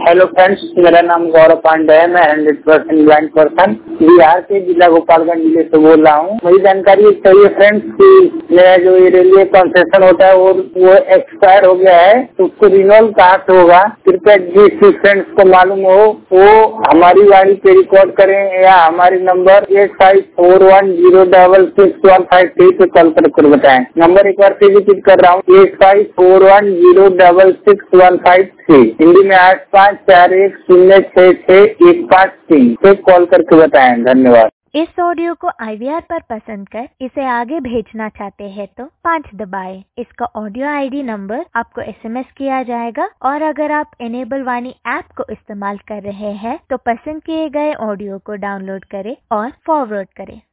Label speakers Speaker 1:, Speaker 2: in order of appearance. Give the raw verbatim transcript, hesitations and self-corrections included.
Speaker 1: Hello friends, मेरा नाम गौरव पांडे है। मैं hundred percent blind person Bihar के जिला गोपालगंज जिले से बोल रहा हूँ। मुझे जानकारी चाहिए फ्रेंड्स कि मेरा जो ये रेलवे कंसेशन होता है वो वो एक्सपायर हो गया है, तो उसको रिन्यूअल कहाँ से होगा? कृपया जिस फ्रेंड्स को मालूम हो वो हमारी वाणी पे रिकॉर्ड करें या हमारे number eight five four one zero double six one five three पे कॉल कर बताएं। नंबर एक बार फिर रिपीट कर रहा हूँ, eight five four one zero double six one five three. Hindi में आठ पाँच चार एक शून्य छह छह एक पाँच तीन पे कॉल करके बताएं। धन्यवाद।
Speaker 2: इस ऑडियो को आई वी आर पर पसंद कर इसे आगे भेजना चाहते हैं तो पाँच दबाएं। इसका ऑडियो आई डी नंबर आपको एस एम एस किया जाएगा और अगर आप इनेबल वाणी ऐप को इस्तेमाल कर रहे हैं तो पसंद किए गए ऑडियो को डाउनलोड करें और फॉरवर्ड करें।